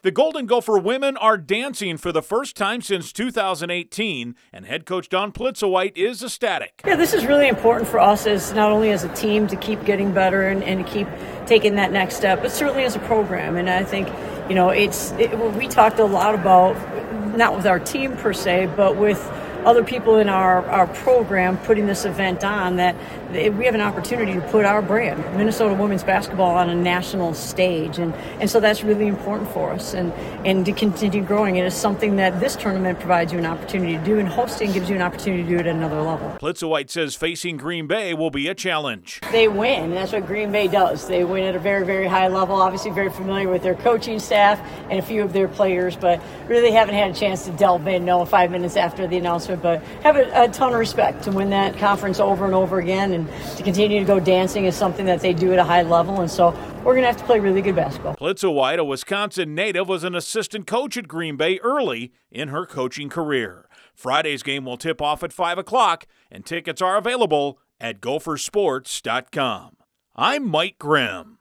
The Golden Gopher women are dancing for the first time since 2018, and head coach Dawn Plitzowite is ecstatic. Yeah, this is really important for us as not only as a team to keep getting better and to keep taking that next step, but certainly as a program. And I think, we talked a lot about, not with our team per se, but with other people in our program putting this event on, that we have an opportunity to put our brand, Minnesota women's basketball, on a national stage. And so that's really important for us. And to continue growing it is something that this tournament provides you an opportunity to do, and hosting gives you an opportunity to do it at another level. Plitzowite says facing Green Bay will be a challenge. They win, and that's what Green Bay does. They win at a very, very high level, obviously very familiar with their coaching staff and a few of their players, but really haven't had a chance to delve in, 5 minutes after the announcement, but have a ton of respect to win that conference over and over again, and to continue to go dancing is something that they do at a high level, and so we're going to have to play really good basketball. Plitzowite, a Wisconsin native, was an assistant coach at Green Bay early in her coaching career. Friday's game will tip off at 5 o'clock, and tickets are available at gophersports.com. I'm Mike Grimm.